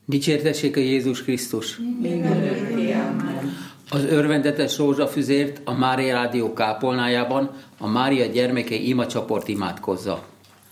Dicsértessék a Jézus Krisztus! Mindörökké, amen. Az örvendetes rózsafüzért a Mária Rádió kápolnájában a Mária gyermekei imacsoport imádkozza.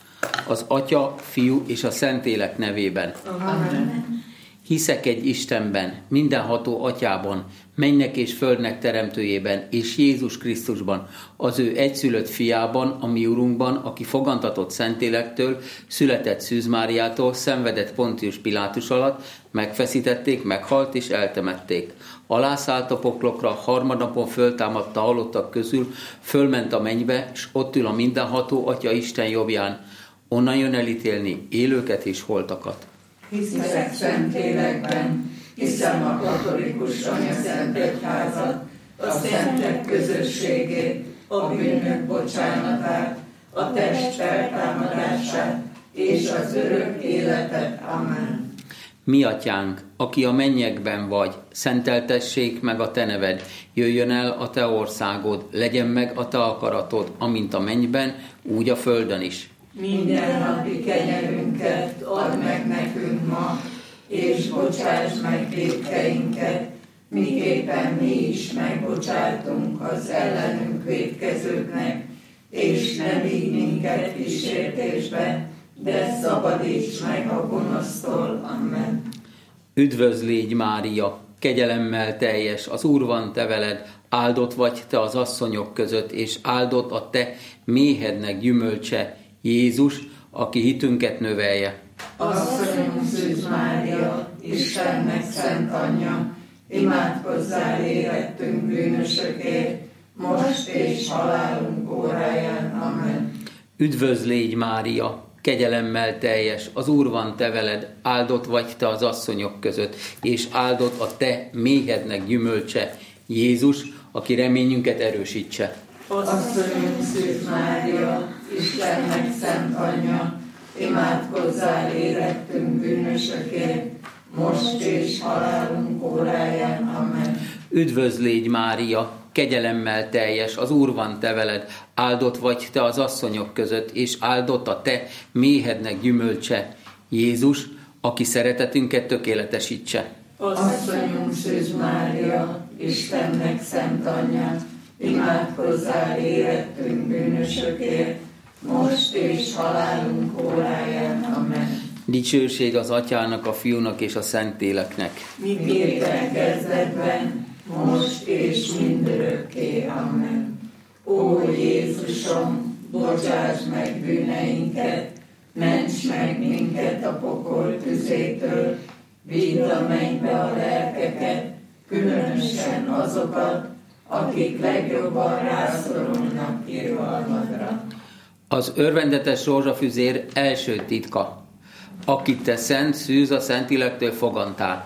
Az Atya, Fiú és a Szentlélek nevében. Amen. Hiszek egy Istenben, mindenható Atyában, mennek és földnek teremtőjében, és Jézus Krisztusban, az ő egyszülött fiában, a mi Urunkban, aki fogantatott Szentlélektől, született Szűz Máriától, szenvedett Pontius Pilátus alatt, megfeszítették, meghalt és eltemették. Alászállt a poklokra, harmadnapon föltámadta a halottak közül, fölment a mennybe, s ott ül a mindenható Atya Isten jobbján. Onnan jön elítélni élőket és holtakat. Hiszek Szentlélekben, hiszem a katolikus Anyaszent Egyházat, a szentek közösségét, a bűnök bocsánatát, a test feltámadását és az örök életet. Amen. Mi Atyánk, aki a mennyekben vagy, szenteltessék meg a te neved, jöjjön el a te országod, legyen meg a te akaratod, amint a mennyben, úgy a földön is. Mindennapi kenyerünket add meg nekünk ma, és bocsáss meg vétkeinket, miképpen mi is megbocsátunk az ellenünk vétkezőknek, és ne vigy minket kísértésbe, de szabadíts meg a gonosztól. Amen. Üdvözl légy, Mária, kegyelemmel teljes, az Úr van te veled, áldott vagy te az asszonyok között, és áldott a te méhednek gyümölcse, Jézus, aki hitünket növelje. Asszonyunk Szűz Mária, Istennek szent anyja, imádkozzál érettünk bűnösökért, most és halálunk óráján. Amen. Üdvözl légy, Mária, kegyelemmel teljes, az Úr van te veled, áldott vagy te az asszonyok között, és áldott a te méhednek gyümölcse, Jézus, aki reményünket erősítse. Asszonyunk Szűz Mária, Istennek szent anyja, imádkozzál érettünk bűnösökért, most és halálunk óráján. Amen. Üdvözl légy, Mária, kegyelemmel teljes, az Úr van te veled, áldott vagy te az asszonyok között, és áldott a te méhednek gyümölcse, Jézus, aki szeretetünket tökéletesítse. Asszonyunk Szűz Mária, Istennek szent anyja, imádkozzál érettünk bűnösökért, most és halálunk óráján. Amen. Dicsőség az Atyának, a Fiúnak és a Szentléleknek. Miképpen kezdetben, most és mindörökké. Amen. Ó Jézusom, bocsáss meg bűneinket, ments meg minket a pokol tüzétől, vidd a mennybe a lelkeket, különösen azokat, akik legjobban rászorulnak irgalmadra. Az örvendetes rózsafüzér első titka, akit te szent szűz a Szentlélektől fogantál.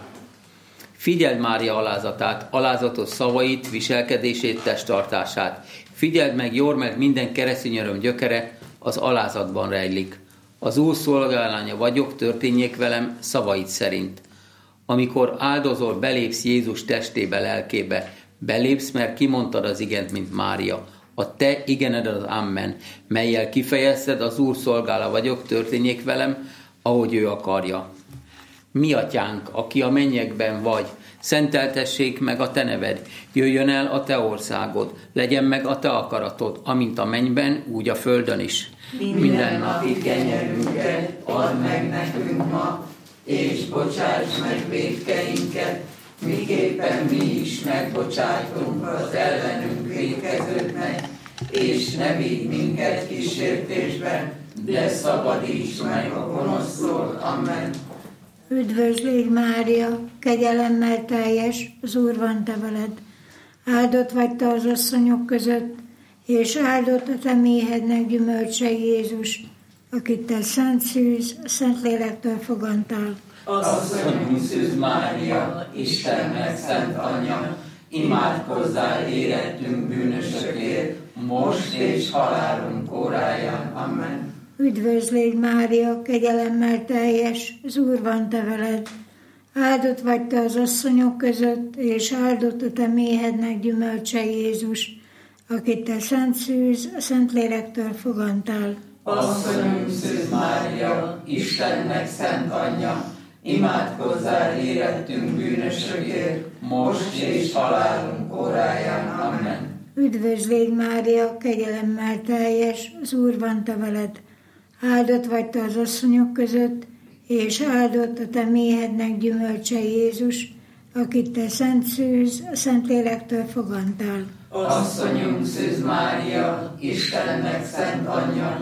Figyeld Mária alázatát, alázatos szavait, viselkedését, testtartását. Figyeld meg jól, mert minden keresztény öröm gyökere az alázatban rejlik. Az Úr szolgálánya vagyok, történjék velem szavait szerint. Amikor áldozol, belépsz Jézus testébe, lelkébe. Belépsz, mert kimondtad az igent, mint Mária. A te igened az amen, mellyel kifejezted, az Úr szolgála vagyok, történjék velem, ahogy ő akarja. Mi Atyánk, aki a mennyekben vagy, szenteltessék meg a te neved, jöjjön el a te országod, legyen meg a te akaratod, amint a mennyben, úgy a földön is. Mindennapi kenyerünket add meg nekünk ma, és bocsáss meg vétkeinket, miképpen mi is megbocsátunk az ellenünk vétkezőknek, és ne vigy minket kísértésbe, de szabadíts meg a gonosztól. Amen. Üdvözl légy, Mária, kegyelemmel teljes, az Úr van te veled. Áldott vagy te az asszonyok között, és áldott a te méhednek gyümölcse, Jézus, akit te szent szűz, a Szentlélektől fogantál. Asszonyunk Szűz Mária, Istennek szent anyja, imádkozzál érettünk bűnösökért, most és halálunk óráján. Amen. Üdvözl légy, Mária, kegyelemmel teljes, az Úr van te veled. Áldott vagy te az asszonyok között, és áldott a te méhednek gyümölcse, Jézus, akit te szent szűz, a Szentlélektől fogantál. Asszonyunk Szűz Mária, Istennek szent anyja, imádkozzál érettünk bűnösökért, most és halálunk óráján. Amen. Üdvözl légy, Mária, kegyelemmel teljes, az Úr van te veled. Áldott vagy te az asszonyok között, és áldott a te méhednek gyümölcse Jézus, akit te szent szűz, a Szentlélektől fogantál. Asszonyunk Szűz Mária, Istennek szent anyja,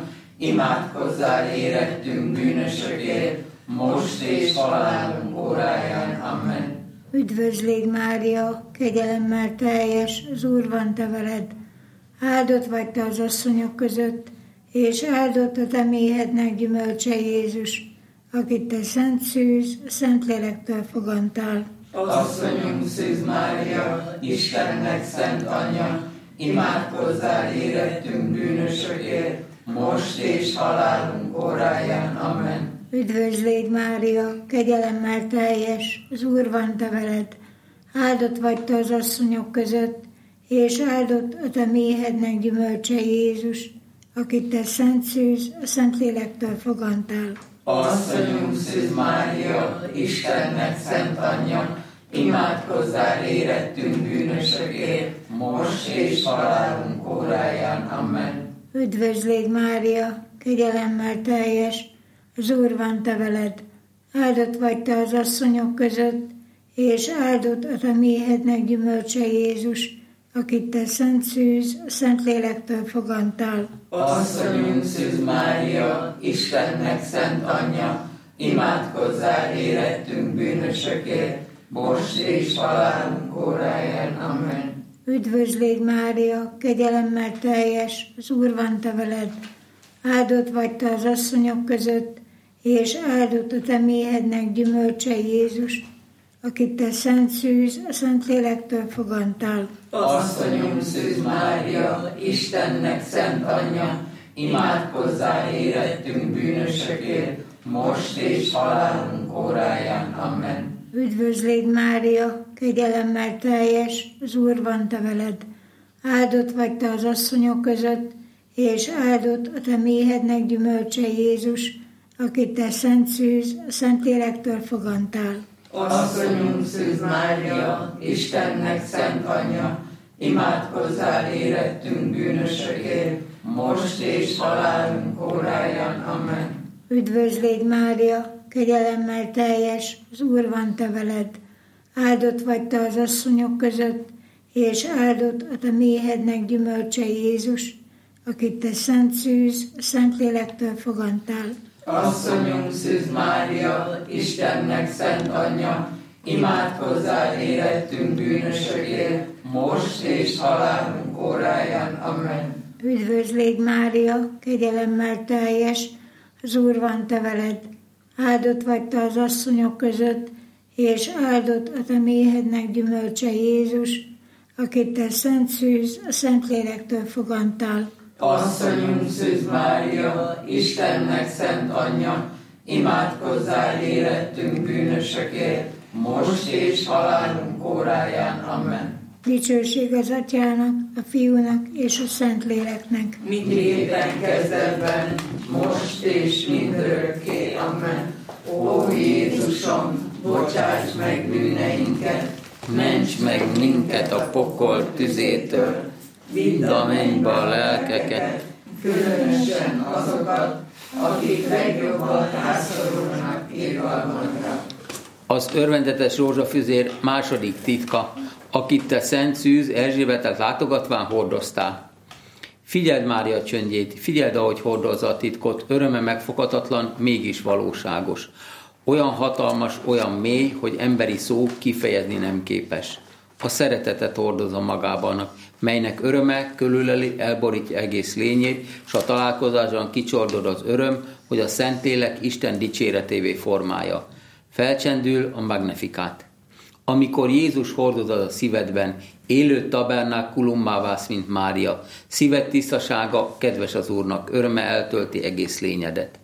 imádkozzál érettünk bűnösökért, most és halálunk óráján. Amen. Üdvözl légy, Mária, kegyelemmel teljes, az Úr van te veled. Áldott vagy te az asszonyok között, és áldott a te méhednek gyümölcse Jézus, akit te szent szűz, a Szentlélektől fogantál. Asszonyunk Szűz Mária, Istennek szent anyja, imádkozzál érettünk bűnösökért, most és halálunk óráján. Amen. Üdvözl légy, Mária, kegyelemmel teljes, az Úr van te veled. Áldott vagy te az asszonyok között, és áldott a te méhednek gyümölcse Jézus, akit te szent szűz, a Szentlélektől fogantál. Asszonyunk Szűz Mária, Istennek szent anyja, imádkozzál érettünk bűnösökért, most és halálunk óráján. Amen. Üdvözl légy, Mária, kegyelemmel teljes, az Úr van te veled. Áldott vagy te az asszonyok között, és áldott a te méhednek gyümölcse Jézus, akit te szent szűz, a Szentlélektől fogantál. Asszonyunk Szűz Mária, Istennek szent anyja, imádkozzál érettünk bűnösökért, most és halálunk óráján. Amen. Üdvözl légy, Mária, kegyelemmel teljes, az Úr van te veled. Áldott vagy te az asszonyok között, és áldott a te méhednek gyümölcse Jézus, akit te szent szűz, a Szentlélektől fogantál. Asszonyunk Szűz Mária, Istennek szent anyja, imádkozzál érettünk bűnösökért, most és halálunk óráján. Amen. Üdvözl légy, Mária, kegyelemmel teljes, az Úr van te veled. Áldott vagy te az asszonyok között, és áldott a te méhednek gyümölcse Jézus, akit te szent szűz, a Szentlélektől fogantál. Asszonyunk Szűz Mária, Istennek szent anyja, imádkozzál érettünk bűnösökért, most és halálunk óráján. Amen. Üdvözl légy, Mária, kegyelemmel teljes, az Úr van te veled. Áldott vagy te az asszonyok között, és áldott a te méhednek gyümölcse Jézus, akit te szent szűz, a Szentlélektől fogantál. Asszonyunk Szűz Mária, Istennek szent anyja, imádkozzál érettünk bűnösökért, most és halálunk óráján. Amen. Üdvözl légy, Mária, kegyelemmel teljes, az Úr van te veled. Áldott vagy te az asszonyok között, és áldott a te méhednek gyümölcse Jézus, akit te szent szűz, a Szentlélektől fogantál. Asszonyunk Szűz Mária, Istennek szent anyja, imádkozzál érettünk bűnösökért, most és halálunk óráján. Amen. Dicsőség az Atyának, a Fiúnak és a Szentléleknek. Mindéppen kezdetben, most és mindörökké. Amen. Ó Jézusom, bocsáss meg bűneinket, Ments meg minket a pokol tüzétől, vidd a mennybe a lelkeket, különösen azokat, akik legjobban rászorulnak irgalmadra. Az örvendetes rózsafüzér második titka, akit te szent szűz Erzsébetet látogatván hordoztál. Figyeld Mária csöndjét, figyeld, ahogy hordozza a titkot, öröme megfoghatatlan, mégis valóságos. Olyan hatalmas, olyan mély, hogy emberi szó kifejezni nem képes. A szeretetet hordozza magában, melynek öröme körüleli, elborítja egész lényét, s a találkozásban kicsordod az öröm, hogy a Szentlélek Isten dicséretévé formája. Felcsendül a Magnifikát. Amikor Jézus hordozod a szívedben, élő tabernákulummá válsz, mint Mária. Szíved tisztasága kedves az Úrnak, öröme eltölti egész lényedet.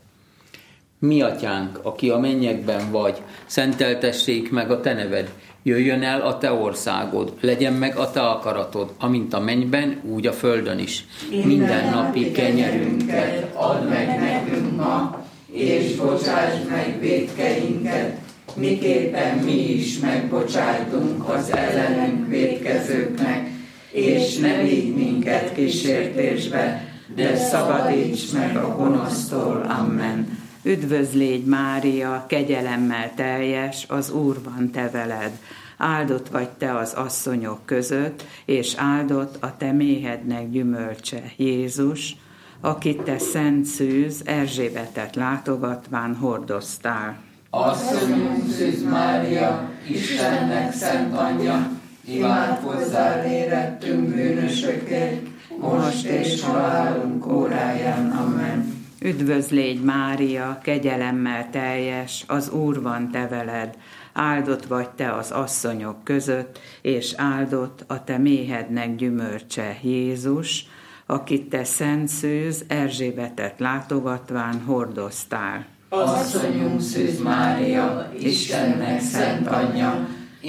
Mi atyánk, aki a mennyekben vagy, szenteltessék meg a te neved, jöjjön el a te országod, legyen meg a te akaratod, amint a mennyben, úgy a földön is. Minden napi kenyerünket add meg nekünk ma, és bocsáss meg vétkeinket, miképpen mi is megbocsájtunk az ellenünk vétkezőknek, és ne vigy minket kísértésbe, de szabadíts meg a gonosztól. Amen. Üdvözlégy Mária, kegyelemmel teljes, az Úr van te veled. Áldott vagy te az asszonyok között, és áldott a te méhednek gyümölcse, Jézus, akit te szent szűz Erzsébetet látogatván hordoztál. Asszonyunk Szűz Mária, Istennek szent anyja, imádkozzál érettünk bűnösökért, most és halálunk óráján. Amen. Üdvözlégy Mária, kegyelemmel teljes, az Úr van te veled. Áldott vagy te az asszonyok között, és áldott a te méhednek gyümölcse, Jézus, akit te szent szűz Erzsébetet látogatván hordoztál. Asszonyunk Szűz Mária, Istennek szent anyja,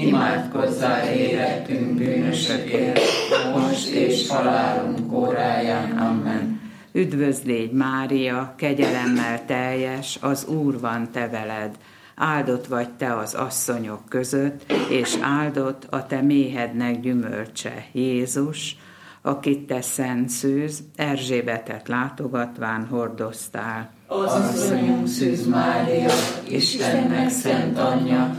imádkozzál érettünk bűnösökért, most és halálunk óráján. Amen. Üdvözlégy Mária, kegyelemmel teljes, az Úr van te veled. Áldott vagy te az asszonyok között, és áldott a te méhednek gyümölcse, Jézus, akit te szent szűz Erzsébetet látogatván hordoztál. Asszonyunk Szűz Mária, Istennek szent anyja,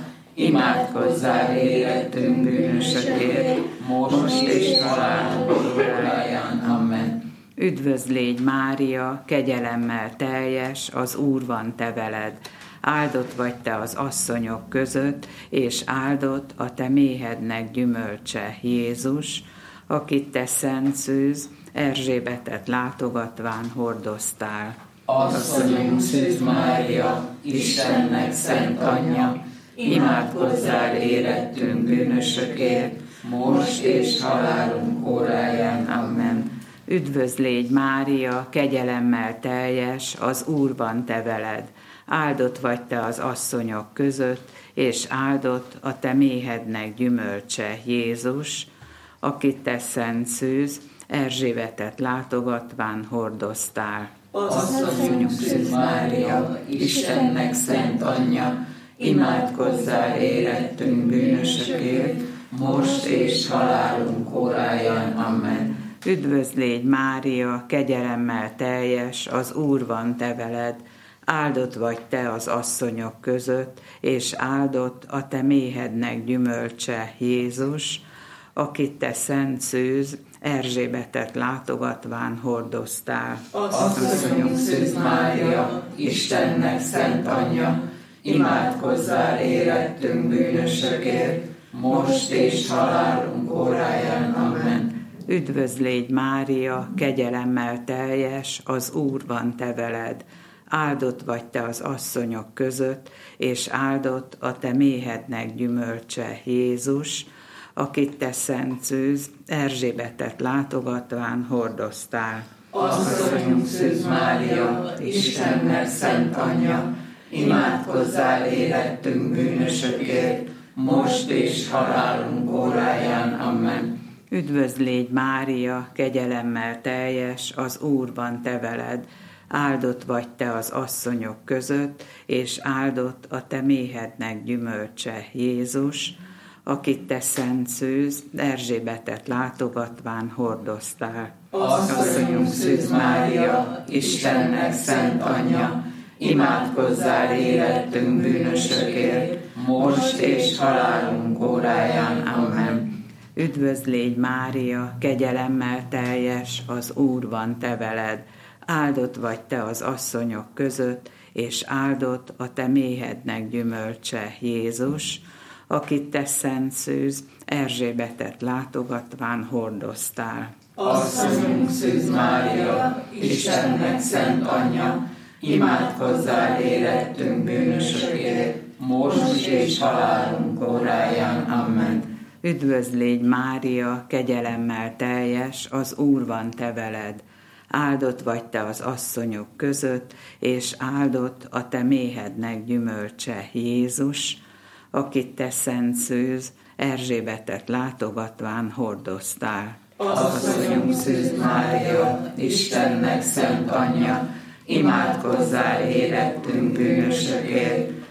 imádkozzál érettünk bűnösökért, most és halálunk óráján. Amen. Üdvözlégy Mária, kegyelemmel teljes, az Úr van te veled. Áldott vagy te az asszonyok között, és áldott a te méhednek gyümölcse, Jézus, akit te szent szűz Erzsébetet látogatván hordoztál. Asszonyunk Szűz Mária, Istennek szent anyja, imádkozzál érettünk bűnösökért, most és halálunk óráján. Amen. Üdvözlégy Mária, kegyelemmel teljes, az Úr van te veled. Áldott vagy te az asszonyok között, és áldott a te méhednek gyümölcse, Jézus, akit te szent szűz Erzsébetet látogatván hordoztál. Asszonyunk Szűz Mária, Istennek szent anyja, imádkozzál érettünk bűnösökért, most és halálunk óráján. Amen. Üdvözlégy Mária, kegyelemmel teljes, az Úr van te veled. Áldott vagy te az asszonyok között, és áldott a te méhednek gyümölcse, Jézus, akit te szent szűz Erzsébetet látogatván hordoztál. Asszonyunk Szűz Mária, Istennek szent anyja, imádkozzál érettünk bűnösökért, most és halálunk óráján. Amen. Üdvözlégy Mária, kegyelemmel teljes, az Úr van te veled. Áldott vagy te az asszonyok között, és áldott a te méhednek gyümölcse, Jézus, akit te szent szűz Erzsébetet látogatván hordoztál. Asszonyunk Szűz Mária, Istennek szent anyja, imádkozzál érettünk bűnösökért, most és halálunk óráján. Amen. Üdvözlégy Mária, kegyelemmel teljes, az Úr van te veled. Áldott vagy te az asszonyok között, és áldott a te méhednek gyümölcse, Jézus, akit te szent szűz Erzsébetet látogatván hordoztál. Asszonyunk Szűz Mária, Istennek szent anyja, imádkozzál érettünk bűnösökért, most és halálunk óráján. Amen. Üdvözlégy Mária, kegyelemmel teljes, az Úr van te veled. Áldott vagy te az asszonyok között, és áldott a te méhednek gyümölcse, Jézus, akit te szent szűz Erzsébetet látogatván hordoztál. Asszonyunk Szűz Mária, Istennek szent anyja, imádkozzál érettünk bűnösökért, most és halálunk óráján. Amen. Üdvözlégy Mária, kegyelemmel teljes, az Úr van te veled. Áldott vagy te az asszonyok között, és áldott a te méhednek gyümölcse, Jézus, akit te szent szűz Erzsébetet látogatván hordoztál. Asszonyunk Szűz Mária, Istennek szent anyja, imádkozzál érettünk bűnösökért,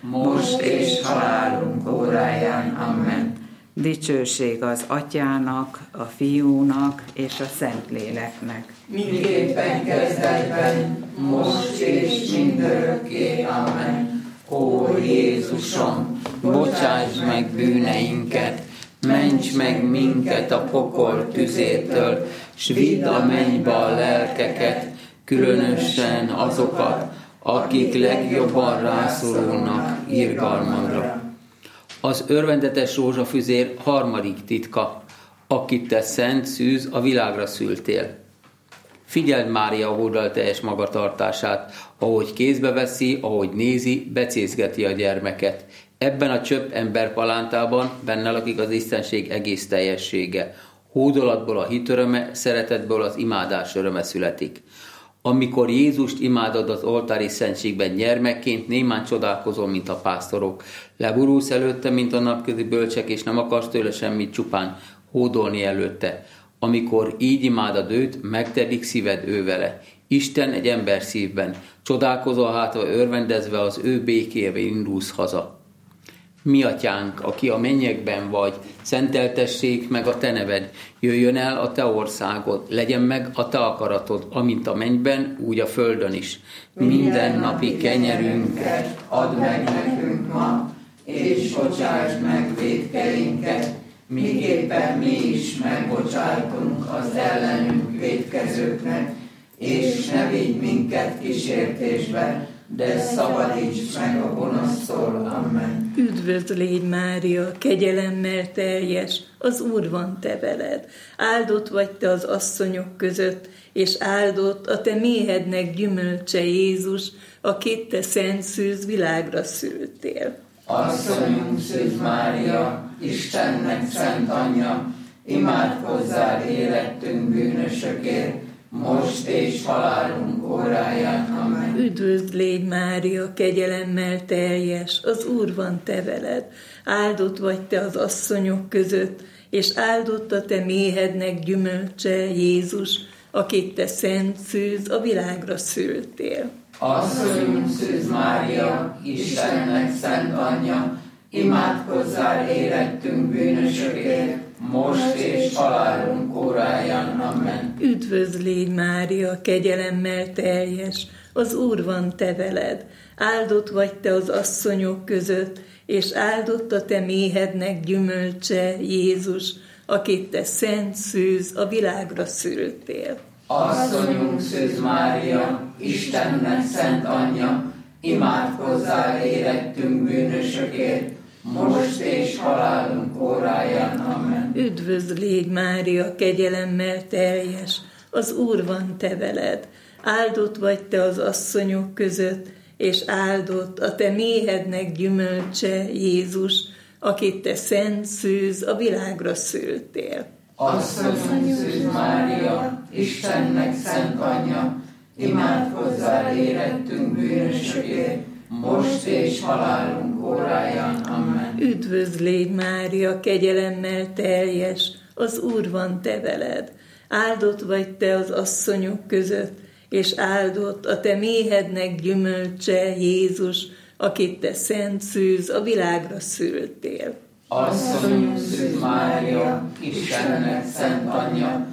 most és halálunk óráján. Amen. Dicsőség az Atyának, a Fiúnak és a Szentléleknek. Miképpen kezdetben, most és mindörökké. Amen. Ó Jézusom, Bocsáss meg bűneinket, ments meg minket a pokol tüzétől, s vidd a mennybe a lelkeket, különösen azokat, akik legjobban rászorulnak irgalmadra. Az örvendetes rózsafüzér harmadik titka, akit te szent szűz a világra szültél. Figyeld Mária oldalteljes magatartását, ahogy kézbe veszi, ahogy nézi, becézgeti a gyermeket. Ebben a csöpp emberpalántában benne lakik az Istenség egész teljessége. Hódolatból a hit öröme, szeretetből az imádás öröme születik. Amikor Jézust imádod az oltári szentségben gyermekként, némán csodálkozol, mint a pásztorok. Leborulsz előtte, mint a napközi bölcsek, és nem akarsz tőle semmit, csupán hódolni előtte. Amikor így imádod őt, megtelik szíved ő vele. Isten egy ember szívben. Csodálkozol hátva örvendezve, az ő békébe indulsz haza. Mi atyánk, aki a mennyekben vagy, szenteltessék meg a te neved, jöjjön el a te országod, legyen meg a te akaratod, amint a mennyben, úgy a földön is. Minden napi kenyerünket add meg nekünk ma, és bocsásd meg vétkeinket, miképpen mi is megbocsájtunk az ellenünk vétkezőknek, és ne vigy minket kísértésbe, de szabadíts meg a gonosztól. Amen. Üdvözl légy Mária, kegyelemmel teljes, az Úr van te veled. Áldott vagy te az asszonyok között, és áldott a te méhednek gyümölcse Jézus, akit te szent szűz világra szültél. Asszonyunk Szűz Mária, Istennek szent anyja, imádkozzál érettünk bűnösökért, most és halálunk óráján. Amen. Üdvözl légy Mária, kegyelemmel teljes, az Úr van te veled. Áldott vagy te az asszonyok között, és áldott a te méhednek gyümölcse Jézus, akit te szent szűz a világra szültél. Asszonyunk Szűz Mária, Istennek szent anyja, imádkozzál érettünk bűnösökért, most és halálunk óráján. Amen. Üdvözl légy Mária, kegyelemmel teljes, az Úr van te veled. Áldott vagy te az asszonyok között, és áldott a te méhednek gyümölcse Jézus, akit te szent szűz a világra szültél. Asszonyunk Szűz Mária, Istennek szent anyja, imádkozzál érettünk bűnösökért, most és halálunk óráján. Amen. Üdvözl légy Mária, kegyelemmel teljes, az Úr van te veled. Áldott vagy te az asszonyok között, és áldott a te méhednek gyümölcse Jézus, akit te szent szűz a világra szültél. Asszonyunk Szűz Mária, Istennek szent anyja, imádkozzál érettünk bűnösökért, most és halálunk óráján. Amen. Üdvözl légy Mária, kegyelemmel teljes, az Úr van te veled. Áldott vagy te az asszonyok között, és áldott a te méhednek gyümölcse Jézus, akit te szent szűz a világra szültél. Asszonyunk Szűz Mária, Istennek szent anyja,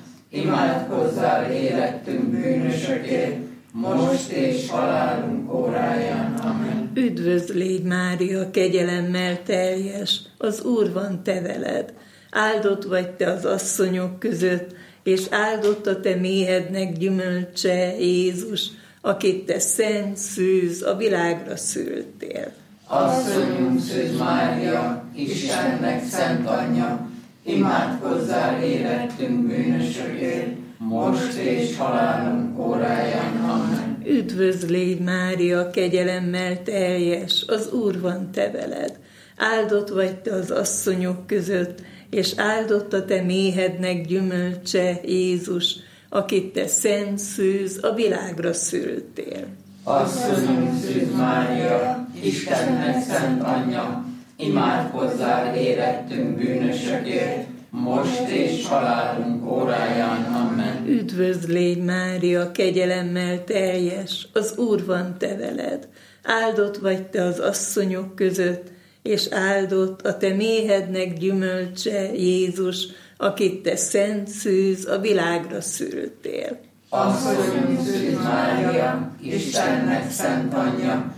imádkozzál érettünk bűnösökért, most és halálunk óráján. Amen. Üdvözl légy Mária, kegyelemmel teljes, az Úr van te veled. Áldott vagy te az asszonyok között, és áldott a te méhednek gyümölcse Jézus, akit te szent szűz a világra szültél. Asszonyunk Szűz Mária, Istennek szent anyja, imádkozzál érettünk bűnösökért, most és halálunk óráján. Amen. Üdvözl légy Mária, kegyelemmel teljes, az Úr van te veled. Áldott vagy te az asszonyok között, és áldott a te méhednek gyümölcse Jézus, akit te szent szűz a világra szültél. Asszonyunk Szűz Mária, Istennek szent anyja, imádkozzál érettünk bűnösökért, most és halálunk óráján. Amen. Üdvözl légy, Mária, kegyelemmel teljes, az Úr van te veled. Áldott vagy te az asszonyok között, és áldott a te méhednek gyümölcse, Jézus, akit te szent szűz, a világra szültél. Asszonyunk Szűz Mária, Istennek szent anyja,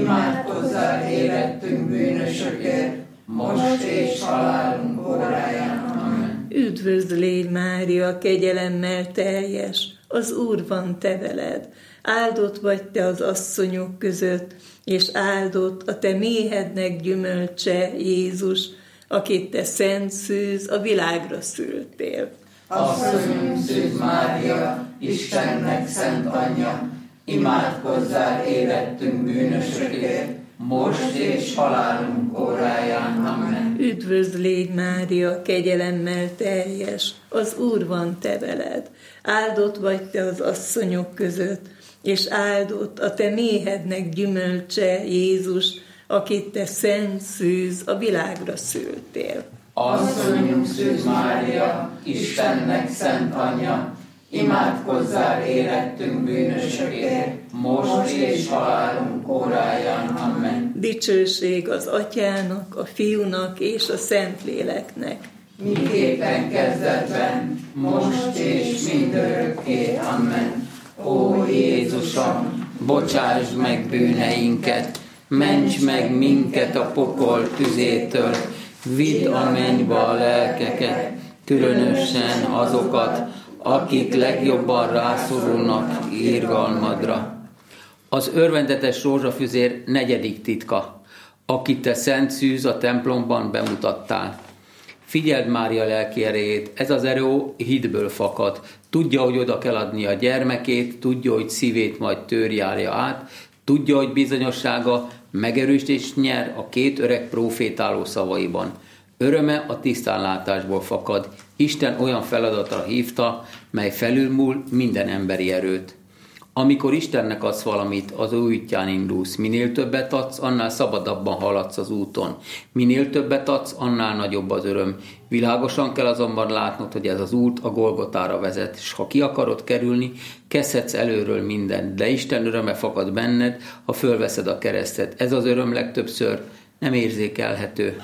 imádkozzál érettünk bűnösökért, most és halálunk óráján. Amen. Üdvözl légy, Mária, kegyelemmel teljes, az Úr van te veled. Áldott vagy te az asszonyok között, és áldott a te méhednek gyümölcse, Jézus, akit te szent szűz, a világra szültél. Asszonyunk Szűz Mária, Istennek szent anyja, imádkozzál érettünk bűnösökért, most és halálunk óráján. Amen. Üdvözl légy, Mária, kegyelemmel teljes, az Úr van te veled. Áldott vagy te az asszonyok között, és áldott a te méhednek gyümölcse, Jézus, akit te szent szűz, a világra szültél. Asszonyunk Szűz Mária, Istennek szent anyja, imádkozzál érettünk bűnösökért, most és halálunk óráján. Amen. Dicsőség az Atyának, a Fiúnak és a Szentléleknek. Miképpen kezdetben, most és mindörökké. Amen. Ó Jézusom, Bocsásd meg bűneinket, ments meg minket a pokol tüzétől, vidd a mennybe a lelkeket, különösen azokat, akik legjobban rászorulnak irgalmadra. Az örvendetes rózsafüzér 4. titka, akit te szent szűz a templomban bemutattál. Figyeld Mária lelki erejét, ez az erő hitből fakad. Tudja, hogy oda kell adni a gyermekét, tudja, hogy szívét majd tőr járja át, tudja, hogy bizonyossága megerősít és nyer a 2 öreg prófétáló szavaiban. Öröme a tisztánlátásból fakad. Isten olyan feladatra hívta, mely felülmúl minden emberi erőt. Amikor Istennek adsz valamit, az ő útján indulsz. Minél többet adsz, annál szabadabban haladsz az úton. Minél többet adsz, annál nagyobb az öröm. Világosan kell azonban látnod, hogy ez az út a Golgotára vezet, és ha ki akarod kerülni, kezdhetsz előről mindent, de Isten öröme fakad benned, ha fölveszed a keresztet. Ez az öröm legtöbbször nem érzékelhető.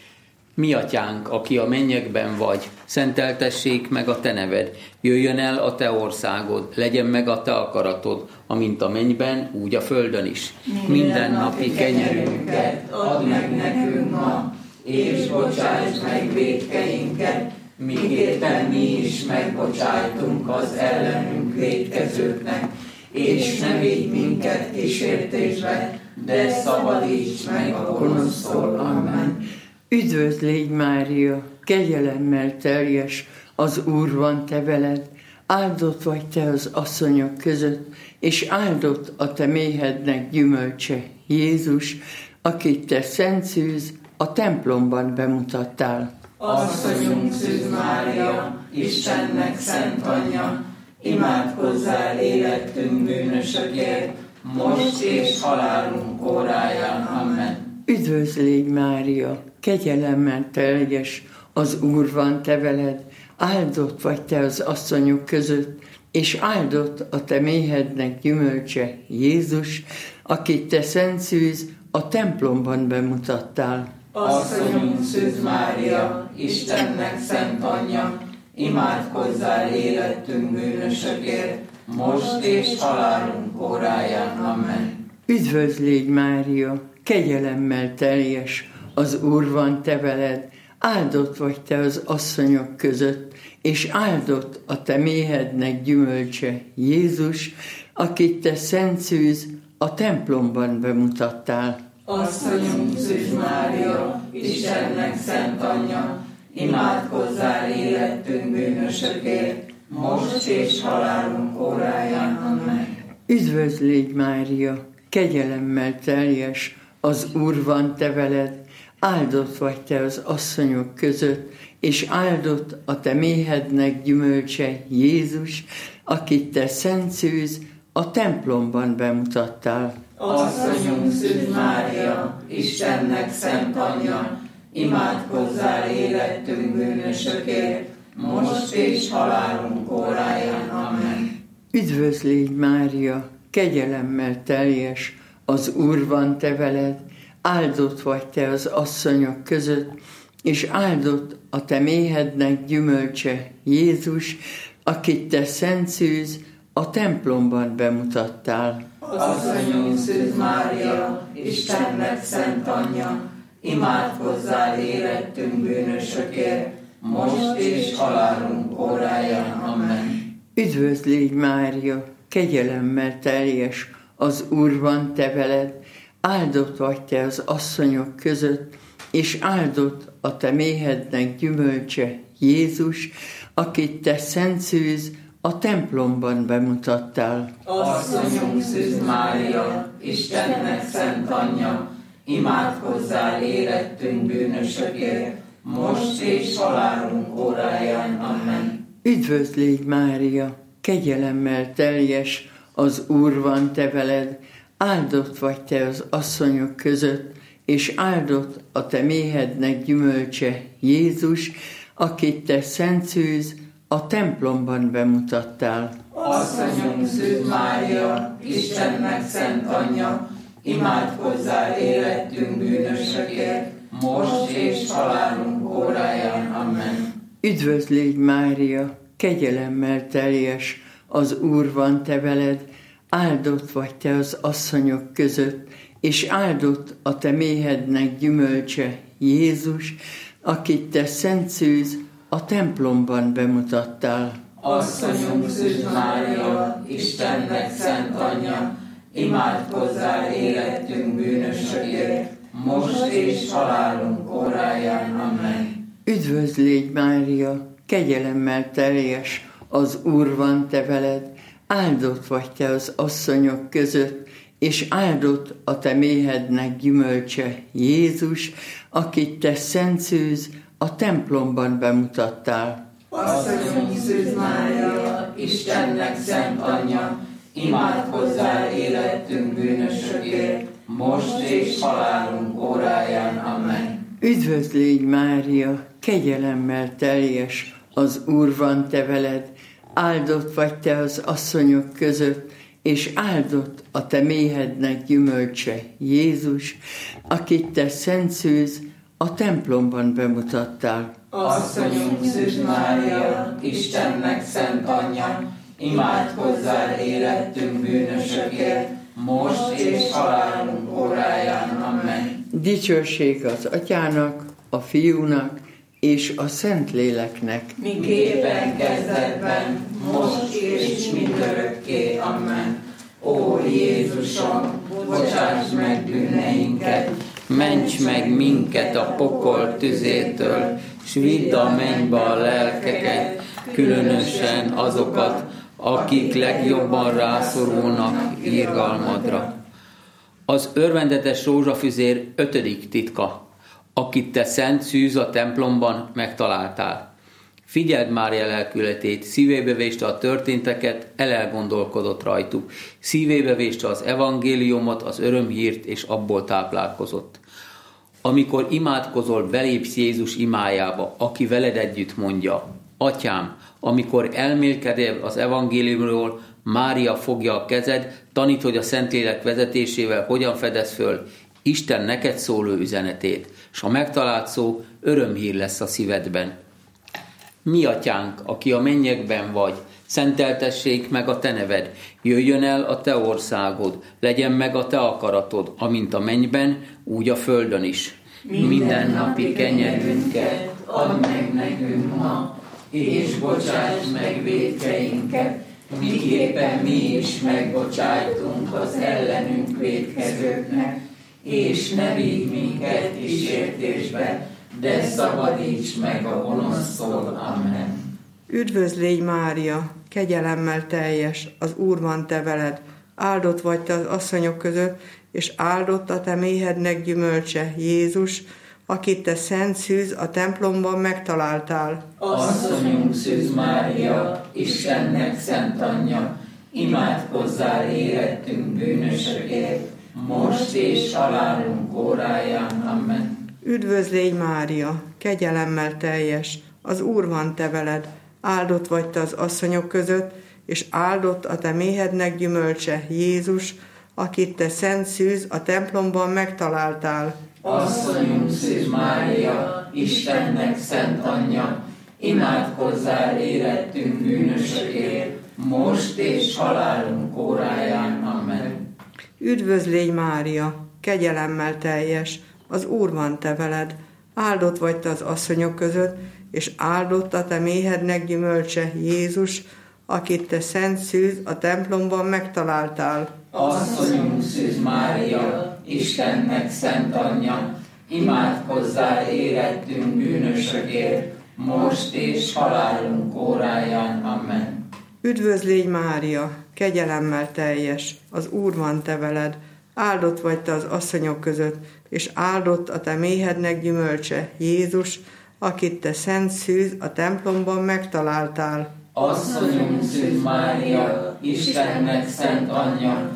Mi atyánk, aki a mennyekben vagy, szenteltessék meg a te neved, jöjjön el a te országod, legyen meg a te akaratod, amint a mennyben, úgy a földön is. Minden napi kenyerünket add meg nekünk ma, és bocsáss meg vétkeinket, miképpen mi is megbocsájtunk az ellenünk vétkezőknek, és ne vigy minket kísértésbe, de szabadíts meg a gonosztól. Amen. Üdvözl légy, Mária, kegyelemmel teljes, az Úr van te veled, áldott vagy te az asszonyok között, és áldott a te méhednek gyümölcse, Jézus, akit te szent szűz, a templomban bemutattál. Asszonyunk Szűz Mária, Istennek szent anyja, imádkozzál érettünk bűnösökért, most és halálunk óráján. Amen. Üdvözl légy, Mária, kegyelemmel teljes, az Úr van te veled, áldott vagy te az asszonyok között, és áldott a te méhednek gyümölcse, Jézus, akit te szent szűz, a templomban bemutattál. Asszonyunk Szűz Mária, Istennek szent anyja, imádkozzál érettünk bűnösökért, most és halálunk óráján. Amen. Üdvözl légy, Mária, kegyelemmel teljes, az Úr van te veled, áldott vagy te az asszonyok között, és áldott a te méhednek gyümölcse, Jézus, akit te szent szűz, a templomban bemutattál. Asszonyunk Szűz Mária, Istennek szent anyja, imádkozzál érettünk bűnösökért, most és halálunk óráján. Amen. Üdvözl légy, Mária, kegyelemmel teljes, az Úr van te veled, áldott vagy te az asszonyok között, és áldott a te méhednek gyümölcse, Jézus, akit te szent szűz, a templomban bemutattál. Asszonyunk Szűz Mária, Istennek szent anyja, imádkozzál érettünk bűnösökért, most és halálunk óráján. Amen. Üdvözl légy, Mária, kegyelemmel teljes, az Úr van te veled, áldott vagy te az asszonyok között, és áldott a te méhednek gyümölcse, Jézus, akit te szent szűz a templomban bemutattál. Asszonyunk Szűz Mária, Istennek szent anyja, imádkozzál érettünk bűnösökért, most és halálunk óráján. Amen. Üdvözl légy, Mária, kegyelemmel teljes, az Úr van te veled, áldott vagy te az asszonyok között, és áldott a te méhednek gyümölcse, Jézus, akit te szent szűz a templomban bemutattál. Asszonyunk Szűz Mária, Istennek szent anyja, imádkozzál érettünk bűnösökért, most és halálunk óráján. Amen. Üdvözl légy, Mária, kegyelemmel teljes, az Úr van te veled, áldott vagy te az asszonyok között, és áldott a te méhednek gyümölcse, Jézus, akit te szent szűz a templomban bemutattál. Asszonyunk Szűz Mária, Istennek szent anyja, imádkozzál érettünk bűnösökért, most és halálunk óráján. Amen. Üdvözl légy, Mária, kegyelemmel teljes, az Úr van te veled, áldott vagy te az asszonyok között, és áldott a te méhednek gyümölcse, Jézus, akit te szent szűz a templomban bemutattál. Asszonyunk Szűz Mária, Istennek szent anyja, imádkozzál érettünk bűnösökért, most és halálunk óráján. Amen. Üdvözl légy, Mária, kegyelemmel teljes, az Úr van te veled, áldott vagy te az asszonyok között, és áldott a te méhednek gyümölcse, Jézus, akit te szent szűz a templomban bemutattál. Asszonyunk Szűz Mária, Istennek szent anyja, imádkozzál érettünk bűnösökért, most és halálunk óráján. Amen. Üdvözl légy, Mária, kegyelemmel teljes, az Úr van te veled, áldott vagy te az asszonyok között, és áldott a te méhednek gyümölcse, Jézus, akit te szent szűz a templomban bemutattál. Asszonyunk Szűz Mária, Istennek szent anyja, imádkozzál érettünk bűnösökért, most és halálunk óráján. Amen. Dicsőség az Atyának, a Fiúnak és a Szentléleknek. Miképpen kezdetben, most és mindörökké. Amen. Ó Jézusom, bocsáss meg bűneinket, Ments meg minket a pokol tüzétől, s vidd a mennybe a lelkeket, különösen azokat, akik legjobban rászorulnak irgalmadra. Az örvendetes rózsafüzér 5. titka, akit te szent szűz a templomban megtaláltál. Figyeld Mária lelkületét, szívébe véste a történteket, elgondolkodott rajtuk. Szívébe véste az evangéliumot, az örömhírt, és abból táplálkozott. Amikor imádkozol, belépsz Jézus imájába, aki veled együtt mondja: Atyám, amikor elmélkedél az evangéliumról, Mária fogja a kezed, tanít, hogy a Szentlélek vezetésével hogyan fedez föl Isten neked szóló üzenetét, s a megtalált szó örömhír lesz a szívedben. Mi atyánk, aki a mennyekben vagy, szenteltessék meg a te neved, jöjjön el a te országod, legyen meg a te akaratod, amint a mennyben, úgy a földön is. Mindennapi kenyerünket add meg nekünk ma, és bocsáss meg vétkeinket, miképpen mi is megbocsájtunk az ellenünk vétkezőknek, és ne vigy minket kísértésbe, de szabadíts meg a gonosztól. Amen. Üdvözl légy, Mária, kegyelemmel teljes, az Úr van te veled, áldott vagy te az asszonyok között, és áldott a te méhednek gyümölcse, Jézus, akit te szent szűz a templomban megtaláltál. Asszonyunk Szűz Mária, Istennek szent anyja, imádkozzál érettünk bűnösökért, most és halálunk óráján. Amen. Üdvözl légy Mária, kegyelemmel teljes, az Úr van te veled, áldott vagy te az asszonyok között, és áldott a te méhednek gyümölcse, Jézus, akit te szent szűz a templomban megtaláltál. Asszonyunk Szűz Mária, Istennek szent anyja, imádkozzál érettünk bűnösökért, most és halálunk óráján. Amen. Üdvözl légy Mária, kegyelemmel teljes, az Úr van te veled, áldott vagy te az asszonyok között, és áldott a te méhednek gyümölcse, Jézus, akit te szent szűz a templomban megtaláltál. Asszonyunk Szűz Mária, Istennek szent anyja, imádkozzál érettünk bűnösökért, most és halálunk óráján. Amen. Üdvözl légy Mária, kegyelemmel teljes, az Úr van te veled, áldott vagy te az asszonyok között, és áldott a te méhednek gyümölcse, Jézus, akit te szent szűz a templomban megtaláltál. Asszonyunk Szűz Mária, Istennek szent anyja,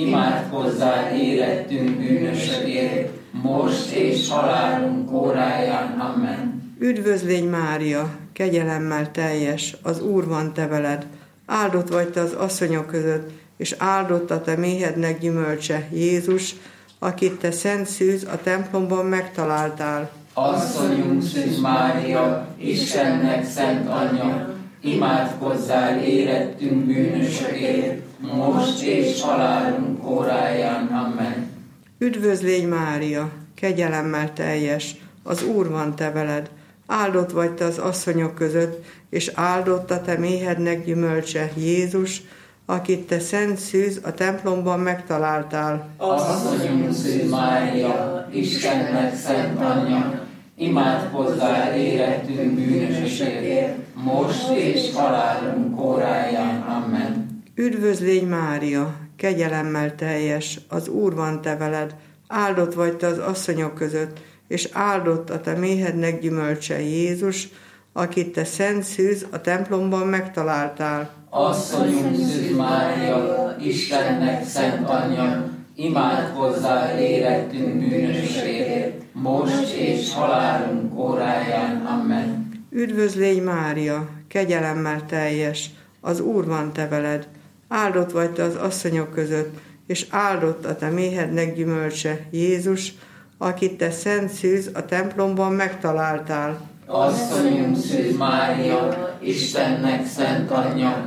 imádkozzál érettünk bűnösökért, most és halálunk óráján. Amen. Üdvözl légy Mária, kegyelemmel teljes, az Úr van te veled, áldott vagy te az asszonyok között, és áldott a te méhednek gyümölcse, Jézus, akit te szent szűz a templomban megtaláltál. Asszonyunk Szűz Mária, Istennek szent anyja, imádkozzál érettünk bűnösökért, most és halálunk óráján. Amen. Üdvözl légy Mária, kegyelemmel teljes, az Úr van te veled, áldott vagy te az asszonyok között, és áldott a te méhednek gyümölcse, Jézus, akit te szent szűz a templomban megtaláltál. Asszonyunk Szűz Mária, Istennek szent anyja, imádkozzál érettünk bűnösökért, most és halálunk óráján. Amen. Üdvözl légy Mária, kegyelemmel teljes, az Úr van te veled, áldott vagy te az asszonyok között, és áldott a te méhednek gyümölcse, Jézus, akit te szent szűz a templomban megtaláltál. Asszonyunk Szűz Mária, Istennek szent anyja, imádkozzál érettünk bűnösökért, most és halálunk óráján. Amen. Üdvözl légy Mária, kegyelemmel teljes, az Úr van te veled, áldott vagy te az asszonyok között, és áldott a te méhednek gyümölcse, Jézus, akit te szent szűz a templomban megtaláltál. Asszonyunk Szűz Mária, Istennek szent anyja,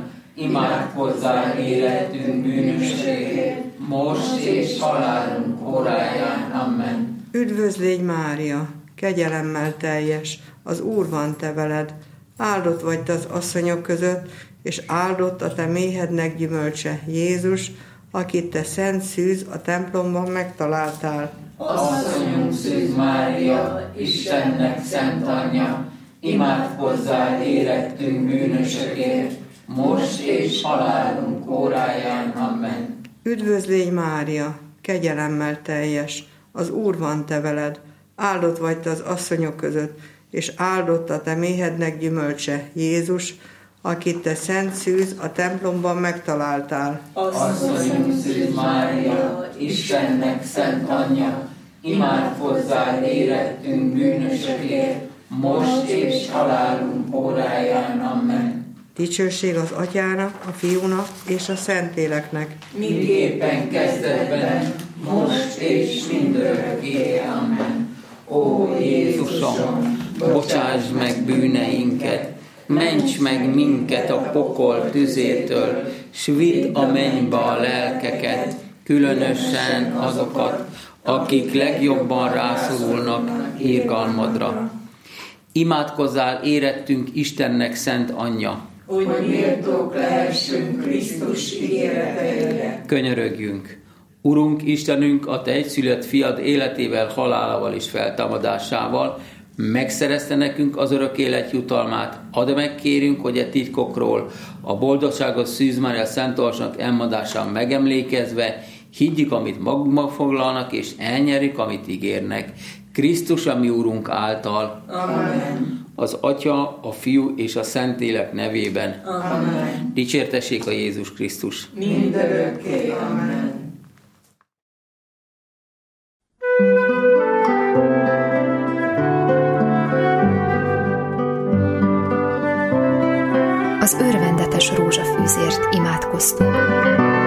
imádkozzál érettünk bűnösökért, most és halálunk óráján. Amen. Üdvözl légy Mária, kegyelemmel teljes, az Úr van te veled, áldott vagy te az asszonyok között, és áldott a te méhednek gyümölcse, Jézus, akit te szent szűz a templomban megtaláltál. Asszonyunk Szűz Mária, Istennek szent anyja, imádkozzál érettünk bűnösökért, most és halálunk óráján. Amen. Üdvözl légy Mária, kegyelemmel teljes, az Úr van te veled, áldott vagy te az asszonyok között, és áldott a te méhednek gyümölcse, Jézus, akit te szent szűz a templomban megtaláltál. Asszonyunk Szűz Mária, Istennek szent anyja, imádkozzál érettünk bűnösökért, most és halálunk óráján. Amen. Dicsőség az Atyának, a Fiúnak és a Szentléleknek. Mindképpen kezdetben, most és mindörökké. Amen. Ó Jézusom, Bocsáss meg bűneinket, ments meg minket a pokol tüzétől, s vidd a mennybe a lelkeket, különösen azokat, akik legjobban rászorulnak irgalmadra. Imádkozzál érettünk Istennek szent anyja, hogy méltók lehessünk Krisztus ígéreteire. Könyörögjünk! Urunk Istenünk, a te egyszülött fiad életével, halálával és feltámadásával megszerezte nekünk az örök élet jutalmát. Add meg, kérünk, hogy e titkokról a boldogságos Szűz Mária Szent Alsnak elmondásán megemlékezve higgyük, amit magukba foglalnak, és elnyerjük, amit ígérnek. Krisztus, a mi Úrunk által. Amen. Az Atya, a Fiú és a Szentlélek nevében. Amen. Dicsértessék a Jézus Krisztus. Mindörökké. Amen. az örvendetes rózsafűzért imádkoztunk.